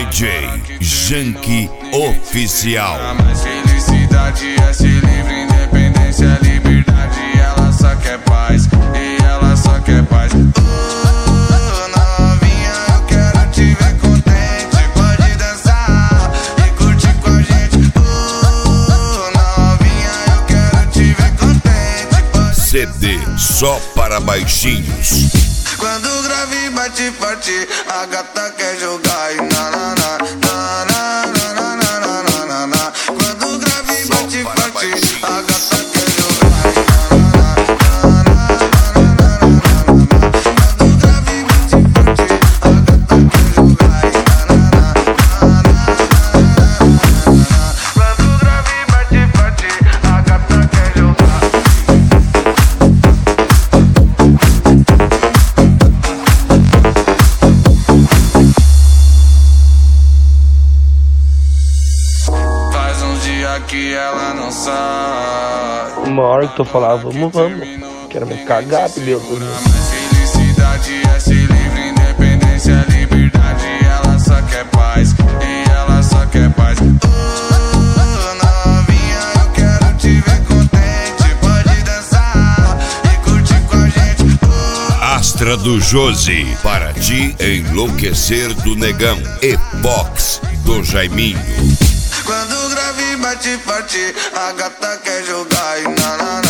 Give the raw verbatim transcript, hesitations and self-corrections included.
J Janky Oficial. Mas felicidade é ser livre, independência, liberdade. Ela só quer paz, e ela só quer paz. Oh, novinha, eu quero te ver contente. Pode dançar e curtir com a gente. Oh, novinha, eu quero te ver contente. Pode C D só para baixinhos. Quando o grave bate forte, a gata quer jogar e na na na na na na na na na na na. Quando o grave bate forte, a gata quer jogar e na na na na na na na. Quando o grave bate forte, a gata quer jogar e na na na na na na. Quando o grave bate forte, a gata quer jogar. Que ela não sabe. Uma hora que eu falava, vamos, vamos. Quero me cagar, meu Deus. Mas felicidade é ser livre, independência, liberdade. Ela só quer paz, e ela só quer paz. Oh, novinha, eu quero te ver contente. Pode dançar e curtir com a gente. Oh, Astra do Josi, para ti enlouquecer do Negão. E Box do Jaiminho. quando o grave bate forte, a gata quer jogar e na na na.